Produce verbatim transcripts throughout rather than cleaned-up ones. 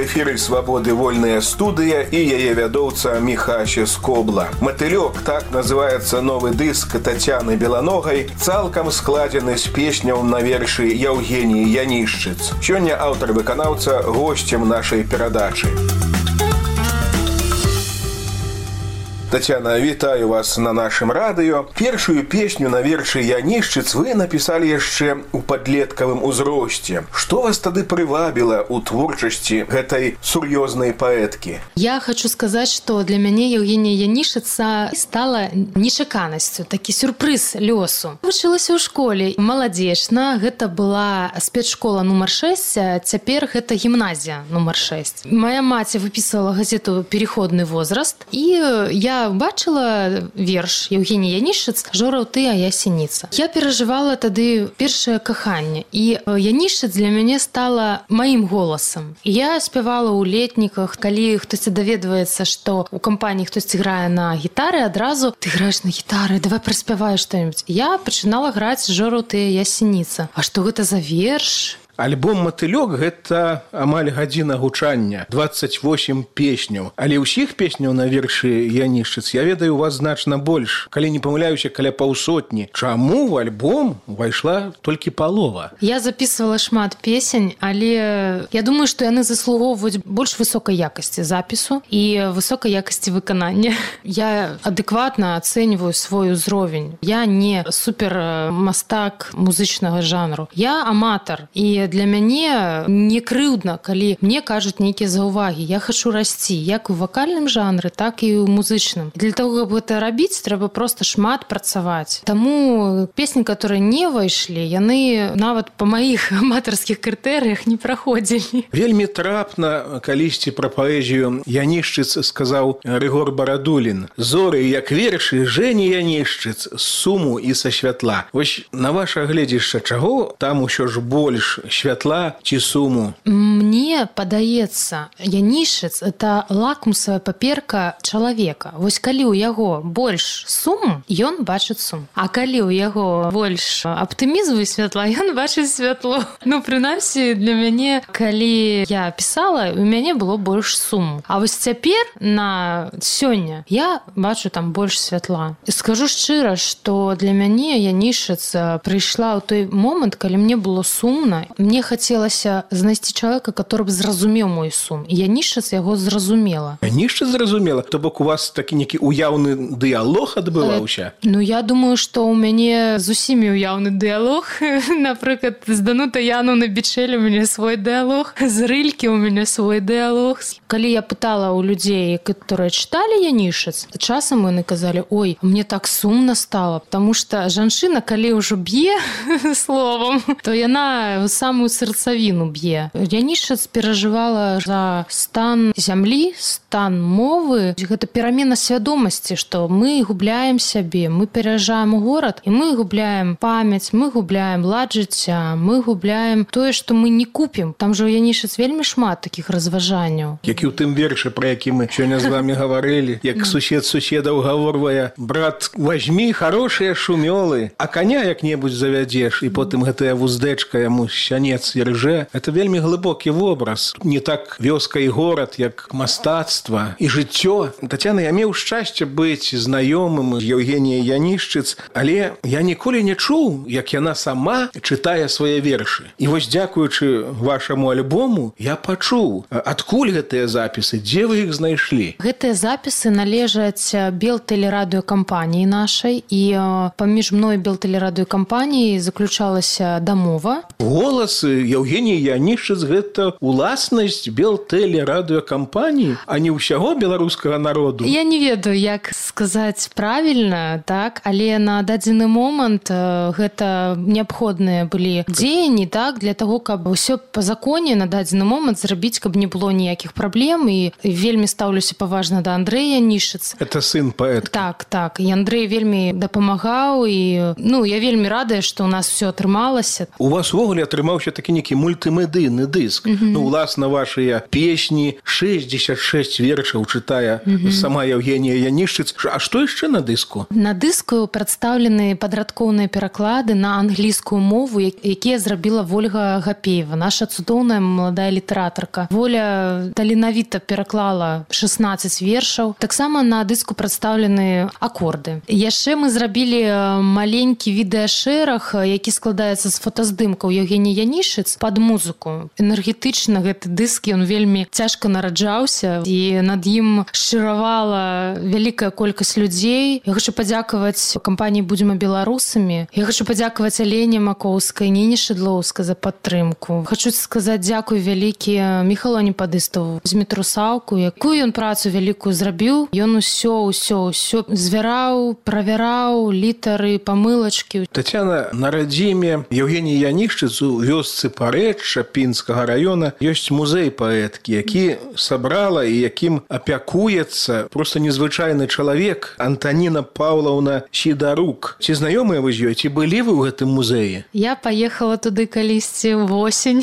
эфіры «Свободы вольная студыя» і яе вядоўца Міхася Скобла. «Матылёк» — так называецца новы дыск Тацяны Беланогай, цалкам складзены з песняў на вершы Яўгеніі Янішчыц. Сёння аўтар-выканаўца госцем нашай перадачы. Тацяна, вітаю вас на нашым радыё. Першую песню на вершы Янішчыц вы напісалі яшчэ ў падлеткавым узросце. Што вас тады прывабіла ў творчасці гэтай сур'ёзнай паэткі? Я хочу сказаць, што для мяне Яўгенія Янішчыца стала нечаканасцю, такі сюрпрыз лёсу. Вучылася ў школе маладзечна, гэта была спецшкола нумар шэсць, цяпер гэта гімназія нумар шэсць. Мая маці выпісвала газету «Переходны возраст», і я бачыла верш Яўгенія Янішчыц «Жораў ты, а я сініца». Я перажывала тады першае каханне, і Янішчыц для мяне стала маім голасам. Я спявала ў летніках, калі хтосьці даведваецца, што ў кампаніі хтосьці грае на гітары, адразу «Ты граеш на гітары, давай праспявай што-небудзь». Я пачынала граць «Жораў ты, а я сініца». А што гэта за верш? Альбом «Матылёк» — гэта амаль гадзіна гучання, дваццаць восем песняў. Але ўсіх песняў на вершы Янішчыц, я ведаю, у вас значна больш. Калі не памыляюся, каля паўсотні. Чаму ў альбом увайшла толькі палова? Я записывала шмат песень, але я думаю, што яны заслугоўваюць больш высокай якасці запісу і высокай якасці выканання. Я адэкватна ацэньваю свой узровень. Я не супермастак музычнага жанру. Я аматар, і для мяне не крыўдна, калі мне кажуць нейкія заўвагі. Я хачу расці як у вакальным жанры, так і ў музычным. Для того, каб гэта рабіць, трэба проста шмат працаваць. Таму песні, которые не ўвайшлі, яны нават па маіх аматарскіх крытэрыях не праходзілі. Вельмі трапна калісьці пра паэзію Янішчыц сказаў Рыгор Барадулін: «Зоры, як вершы, жэне Янішчыц з суму і са святла». Вось на ваше гледзішча, чаго там усё ж больш, святла ці суму? Мне падаецца, Янішчыц — это лакмусавая паперка чалавека. Вось калі ў яго больш суму, ён бачыць сум. А калі ў яго больш аптымізму і святла, ён бачыць святло. Ну, прынамсі, для мяне, калі я пісала, у мяне было больш суму. А вось цяпер, на сёння, я бачу там больш святла. І скажу шчыра, што для мяне Янішчыц прыйшла ў той момант, калі мне было сумна. Мне хацелася знайсці чалавека, который б зразумеў мой сум. І Янішчыц яго зразумела. Янішчыц зразумела? То бок у вас такі нейкі уяўны дыялог адбываўся? Э, ну, я думаю, што ў мяне з усімі уяўны дыялог. Напрыклад, з Данутай Яноўнай Бичэль у мяне свой дыялог, з Рылькі у мяне свой дыялог. Калі я пытала ў людзей, которые чыталі Янішчыц, часам яны казалі: «Ой, мне так сумна стала», потому што жанчына, калі ўжо б'е словам, то яна самую сэрцавіну б'е. Янішчыц перажывала за стан зямлі, стан мовы. Гэта перамена свядомасці, што мы губляем сябе, мы пераязджаем у горад, і мы губляем памяць, мы губляем лад жыцця, мы губляем тое, што мы не купім. Там жа у Янішчыц вельмі шмат такіх разважанняў. Як і ў тым вершы, пра які мы сёння з вамі гаварылі, як сусед суседа ўгаворвае: «Брат, возьми хорошыя шумёлы, а коня як-небудзь завядзеш», і потым гэтая вуздэчка яму сянец іржэ. Это вельмі глыбокі вобраз. Не так вёска і горад, як мастацтва і жыццё. Тацяна, я меў шчасце быць знаёмым з Яўгеніяй Янішчыц, але я ніколі не чуў, як яна сама чытае свае вершы. І вось дзякуючы вашаму альбому я пачуў, адкуль гэтыя запісы, дзе вы іх знайшлі? Гэтыя запісы належаць Белтэлерадыёкампаніі нашай, і паміж мной і Белтэлерадыёкампаніяй заключалася дамова. Голас Яўгеніі Янішчыц — гэта уласнасць Белтэлерадыёкампаніі, а не ўсяго беларускага народу? Я не ведаю, як сказаць правільна, так, але на дадзены момант гэта неабходныя былі дзеянні, так, для таго, каб усё па законе на дадзены момант зрабіць, каб не было ніякіх праблем. І вельмі стаўлюся паважна да Андрэя Янішчыц. Это сын паэткі. Так, так. І Андрэй вельмі дапамагаў, і ну, я вельмі радая, што ў нас все атрымалася. У вас увогуле атрымаўся атрымаўся такі нейкі мультымедыйны дыск. Mm-hmm. Ну, уласна, вашыя песні, шэсцьдзесят шэсць вершаў чытае mm-hmm. сама Евгения Янішчыц. А што яшчэ на дыску? На дыску прадстаўлены падрадкоўныя пераклады на англійскую мову, якія зрабіла Вольга Гапеева, наша цудоўная маладая літаратарка. Воля таленавіта пераклала шестнадцать вершаў. Таксама на дыску прадстаўлены акорды. Яшчэ мы зрабілі маленькі відэашэраг, які складаецца з фотаздымкаў Евгений Янішчыц пад музыку. Энергетычна гэты дыск, ён вельмі цяжка нараджаўся, і над ім шчыравала вялікая колькасць людзей. Я хочу падзякаваць кампаніі «Будзем беларусамі». Я хочу падзякаваць Алене Макоўскай, Ніне Шыдлоўскай за падтрымку. Хочу сказаць дзякуй вялікі Міхалу Непадыстову з Метрусаўку, якую ён працу вялікую зрабіў. Ён усё, усё, усё звяраў, правяраў, літары, памылачкі. Тацяна, на радзіме Евгений Янішчыц у вёсцы Парэчча Пінскага раёна ёсць музей паэткі, які сабрала і якім апякуецца проста незвычайны чалавек Антаніна Паўлаўна Сідарук. Ці знаёмыя вы з ёй? Ці былі вы ў гэтым музеі? Я паехала туды калісьці восень.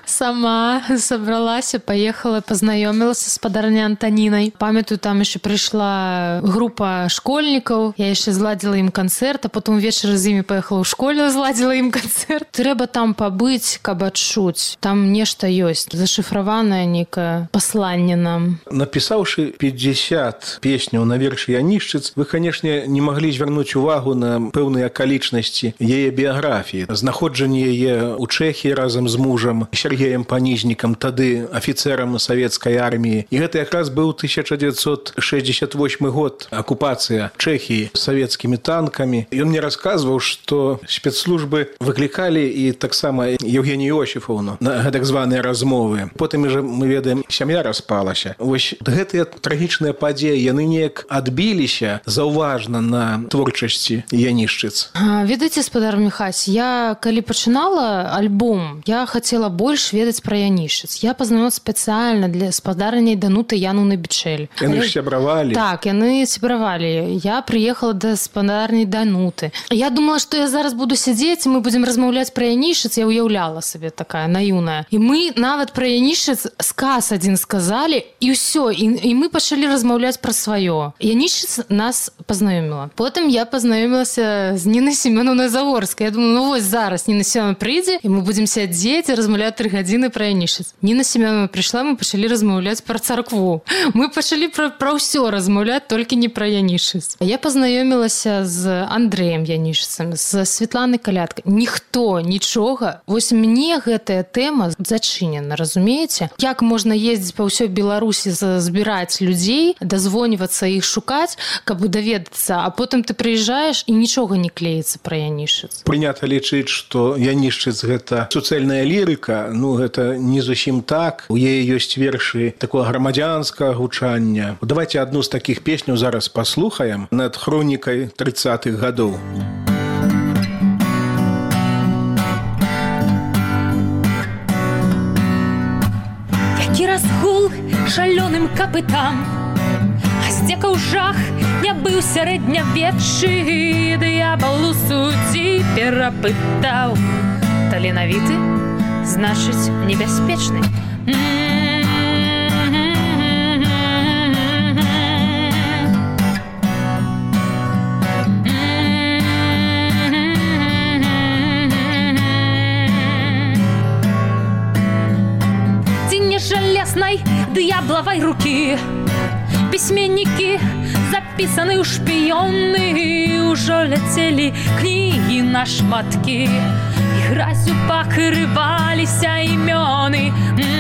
Сама сабралася, паехала, пазнаёмілася з спадарняй Антанінай. Памятаю, там яшчэ прыйшла група школьнікаў. Я яшчэ зладзіла ім канцэрт, а потым увечары з імі паехала ў школе, зладзіла ім канцэрт. Трэба там пабыць, каб адчуць. Там нешта ёсць, зашыфраванае нейкае пасланне нам. Напісаўшы пятьдесят песняў на вершы Янішчыц, вы, канешне, не маглі звярнуць увагу на пэўныя акалічнасці яе біяграфіі. Знаходжанне яе ў Чэхіі разам з мужам Сергеем Панізнікам, тады афіцэрам савецкай арміі. І гэта якраз быў тысяча девятьсот шестьдесят восьмы год, акупацыя Чэхіі савецкімі танкамі. Ён мне расказваў, што спецслужбы выклікалі і таксама Евгенію Иосифовну на гэтак званыя размовы. Потым жа, мы ведаем, сям'я распалася. Вось гэтыя трагічныя падзеі, яны неяк адбіліся заўважна на творчасці Янішчыц. Ведаеце, спадар Міхась, я калі пачынала альбом, я хацела больш ведаць пра Янішчыц. Я пазнаёміла спецыяльна для спадарняй Дануты Януны Бичэль. Яны ж сябравалі. Так, яны сябравалі. Я прыехала да спадарняй Дануты. Я думала, што я зараз буду сядзець, мы будзем размаўляць пра Янішчыц. Я уяўляла сабе такая наіўная. І мы нават пра Янішчыц сказ адзін сказалі, і ўсё. І, і мы пачалі размаўляць пра сваё. Янішчыц нас пазнаёміла. Потым я пазнаёмілася з Нінай Семёновнай Заворскай. Я думаю, ну вось зараз Ніна Семёновна прыйдзе, і мы будзем сядзець і размаўляць тры гадзіны пра Янішчыц. Ніна Семёновна прыйшла, мы пачалі размаўляць пра царкву. Мы пачалі пра, пра ўсё размаўляць, толькі не пра Янішчыц. Я пазнаёмілася з Андрэем Янішчыцам, з Святланай Калядкай. Ніхто, нічога. Вось мне гэтая тэма зачынена, разумееце? Як можна ездзіць па ўсёй Беларусі, збіраць людзей, дазвонівацца іх шукаць, каб даведацца, а потым ты прыязджаеш і нічога не клеіцца пра Янішчыц. Прынята лічыць, што Янішчыц гэта суцэльная лірыка, ну гэта не зусім так. У яе ёсць вершы такого грамадзянскага гучання. Давайте адну з такіх песняў зараз паслухаем над хронікай тридцатых гадоў. Які разгул шалёным капытам, а здзекаў жах не быў сярэднявеччы, д'ябал у суддзі перапытаў: таленавіты, значыць, небяспечны. Жалезной д'ябловой руки письменники, записаны ў шпіёны, ужо ляцелі кнігі на шматкі, і гразю пакрываліся імёны.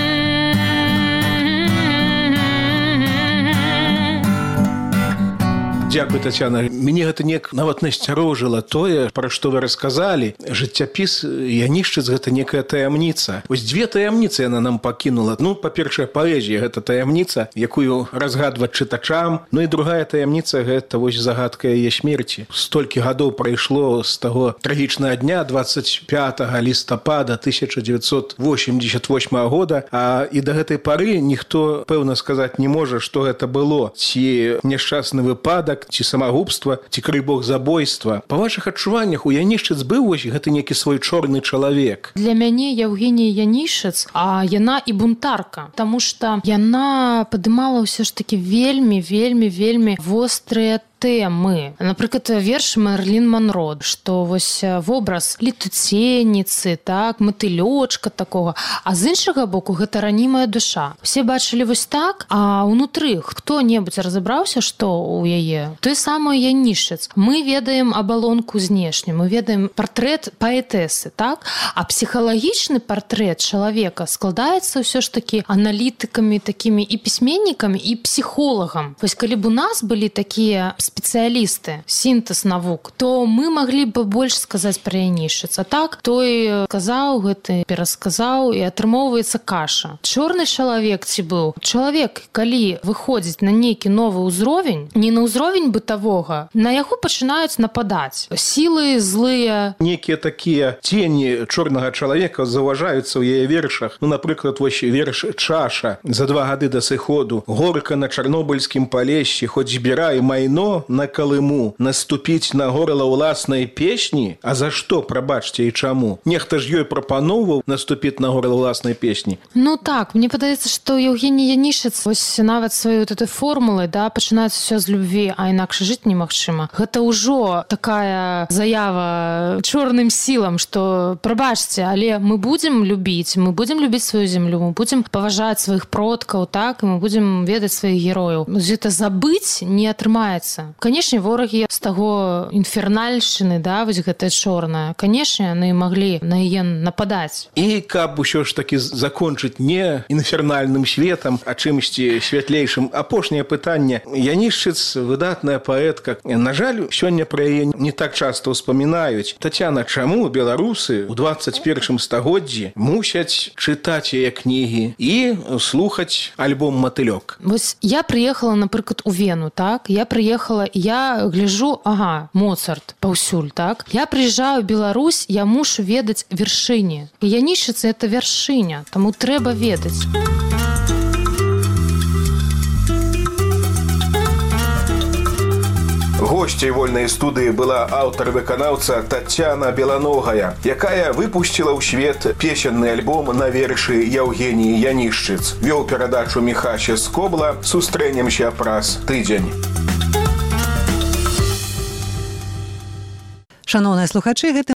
Дякую, Тацяна. Мяне гэта неяк нават насцярожыла тое, пра што вы расказалі. Жыццяпіс Янішчыц гэта некая таямніца. Вось дзве таямніцы яна нам пакінула. Ну, па-першае, паэзія гэта таямніца, якую разгадваць чытачам. Ну і другая таямніца гэта вось загадка яе смерці. Столькі гадоў прайшло з таго трагічнага дня двадцать пятага лістапада тысяча девятьсот восемьдесят восьмого года, а і да гэтай пары ніхто пэўна сказаць не можа, што гэта было. Ці няшчасны выпадак, ці самагубства, самагубства ці крый бог забойства. Па вашых адчуваннях у Янішчыц быў вось гэты некі свой чорны чалавек? Для мяне Евгения Янішчыц, а яна і бунтарка, таму што яна падымала ўсё ж такі вельмі, вельмі, вельмі вострыя тэмы. Напрыклад, верш Мэрылін Монро, што вось вобраз летуценніцы, так, матылёчка такога, а з іншага боку гэта ранімая душа. Усе бачылі вось так, а ўнутры хто-небудзь разабраўся, што ў яе? Той самы Янішчыц. Мы ведаем абалонку знешнюю, мы ведаем партрэт паэтэсы, так? А псіхалагічны партрэт чалавека складаецца ўсё ж такі аналітыкамі, такімі і пісьменнікамі, і псіхолагам. Вось калі б у нас былі такія спецыялісты, сінтэз навук, то мы маглі бы больш сказаць пра Янішчыц. А так, той казаў гэты, перасказаў, і атрымоўваецца каша. Чорны чалавек ці быў? Чалавек, калі выходзіць на нейкі новы ўзровень, не на ўзровень бытавога, на яго пачынаюць нападаць. Сілы злыя. Некія такія цені чорнага чалавека заўважаюцца ў яе вершах. Ну, напрыклад, вось верш «Чаша». За два гады да сыходу. Горка на чарнобыльскім палешці, хоць збірай майно на Калыму, наступіць на горла ўласнай песні? А за што, прабачце, і чаму? Нехта ж ёй прапаноўваў наступіць на горла ўласнай песні. Ну так, мне падаецца, што Евгений Янішчыц вось нават сваёй вот этой формулай, да, пачынаецца ўсё з любві, а інакш жыць немагчыма. Гэта ўжо такая заява чорным сілам, што прабачце, але мы будзем любіць, мы будзем любіць сваю зямлю, мы будзем паважаць сваіх продкаў, так, і мы будзем ведаць сваіх герояў. Гэта забыць не атрымаецца. Канешне, ворагі з таго інфернальшчыны, да, вось гэтая чорная, канешне, яны маглі на яе нападаць. І каб усё ж такі закончыць не інфернальным светам, а чымсьці святлейшым. Апошняе пытанне. Янішчыц выдатная паэтка. На жаль, сёння пра яе не так часта ўспамінаюць. Тацяна, чаму беларусы ў дваццаць першым стагоддзі мусяць чытаць яе кнігі і слухаць альбом «Матылёк»? Вось я прыехала, напрыклад, у Вену, так? Я прыехала, я гляжу, ага, Моцарт паўсюль, так? Я прыязджаю ў Беларусь, я мушу ведаць вершыні. І Янішчыц – это вяршыня, таму трэба ведаць. Госцей вольнай студыі была аўтар-выканаўца Тацяна Беланогая, якая выпусціла ў свет песенны альбом на вершы Евгеніі Янішчыц. Вёў перадачу Міхася Скобла. Сустрэнемся праз тыдзень. Шановныя слухачы, гэтым